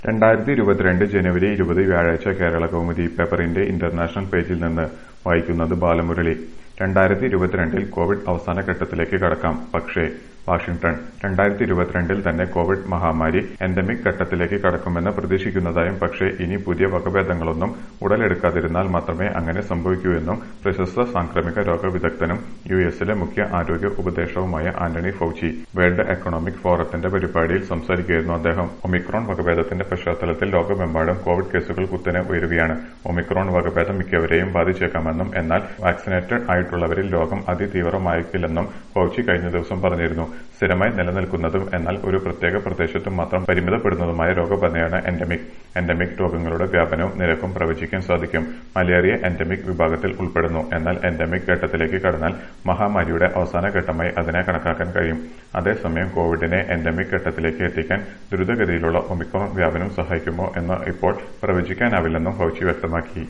2022 ജനുവരി 20 വ്യാഴാഴ്ച കേരളകൗമുദി പേപ്പറിന്റെ ഇന്റർനാഷണൽ പേജിൽ നിന്ന് വായിക്കുന്നത് ബാലമുരളി. 2022 കോവിഡ് അവസാന ഘട്ടത്തിലേക്ക് കടക്കാം. പക്ഷേ വാഷിംഗ്ടൺ 2022 തന്നെ കോവിഡ് മഹാമാരി എൻഡമിക് ഘട്ടത്തിലേക്ക് കടക്കുമെന്ന് പ്രതീക്ഷിക്കുന്നതായും പക്ഷേ ഇനി പുതിയ വകഭേദങ്ങളൊന്നും ഉടലെടുക്കാതിരുന്നാൽ മാത്രമേ അങ്ങനെ സംഭവിക്കൂ എന്നും പ്രശസ്ത സാംക്രമിക രോഗ വിദഗ്ധനും യുഎസിലെ മുഖ്യ ആരോഗ്യ ഉപദേഷ്ടാവുമായ ആന്റണി ഫൗച്ചി വേൾഡ് എക്കണോമിക് ഫോറത്തിന്റെ പരിപാടിയിൽ സംസാരിക്കുകയായിരുന്നു അദ്ദേഹം. ഒമിക്രോൺ വകഭേദത്തിന്റെ പശ്ചാത്തലത്തിൽ ലോകമെമ്പാടും കോവിഡ് കേസുകൾ കുത്തനെ ഉയരുകയാണ്. ഒമിക്രോൺ വകഭേദം മിക്കവരെയും ബാധിച്ചേക്കാമെന്നും എന്നാൽ വാക്സിനേറ്റഡ് ആയിട്ടുള്ളവരിൽ രോഗം അതിതീവ്രമായേക്കില്ലെന്നും ഫൗച്ചി കഴിഞ്ഞ ദിവസം പറഞ്ഞിരുന്നു. സ്ഥിരമായി നിലനിൽക്കുന്നതും എന്നാൽ ഒരു പ്രത്യേക പ്രദേശത്തു മാത്രം പരിമിതപ്പെടുന്നതുമായ രോഗബാധയാണ് എൻഡമിക്. എൻഡമിക് രോഗങ്ങളുടെ വ്യാപനവും നിരക്കും പ്രവചിക്കാൻ സാധിക്കും. മലേറിയ എൻഡമിക് വിഭാഗത്തിൽ ഉൾപ്പെടുന്നു. എന്നാൽ എൻഡമിക് ഘട്ടത്തിലേക്ക് കടന്നാൽ മഹാമാരിയുടെ അവസാന ഘട്ടമായി അതിനെ കണക്കാക്കാൻ കഴിയും. അതേസമയം കോവിഡിനെ എൻഡമിക് ഘട്ടത്തിലേക്ക് എത്തിക്കാൻ ദ്രുതഗതിയിലുള്ള ഒമിക്രോൺ വ്യാപനം സഹായിക്കുമോ എന്ന് ഇപ്പോൾ പ്രവചിക്കാനാവില്ലെന്നും ഫൗച്ചി വ്യക്തമാക്കി.